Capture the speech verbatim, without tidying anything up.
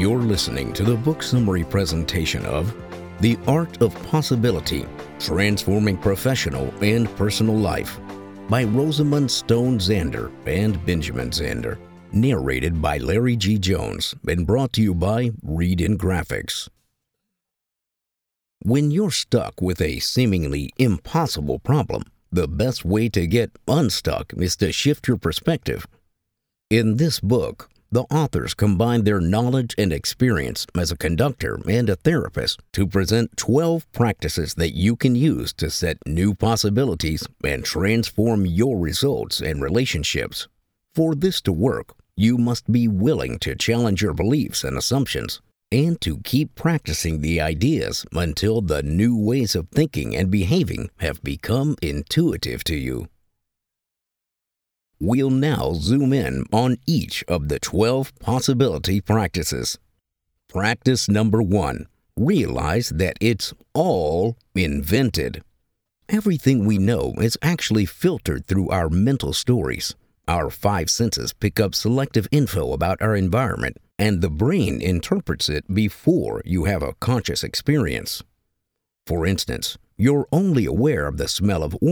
You're listening to the book summary presentation of The Art of Possibility, Transforming Professional and Personal Life by Rosamund Stone Zander and Benjamin Zander, narrated by Larry G. Jones and brought to you by Read in Graphics. When you're stuck with a seemingly impossible problem, the best way to get unstuck is to shift your perspective. In this book, the authors combine their knowledge and experience as a conductor and a therapist to present twelve practices that you can use to set new possibilities and transform your results and relationships. For this to work, you must be willing to challenge your beliefs and assumptions and to keep practicing the ideas until the new ways of thinking and behaving have become intuitive to you. We'll now zoom in on each of the twelve possibility practices. Practice number one, realize that it's all invented. Everything we know is actually filtered through our mental stories. Our five senses pick up selective info about our environment, and the brain interprets it before you have a conscious experience. For instance, you're only aware of the smell of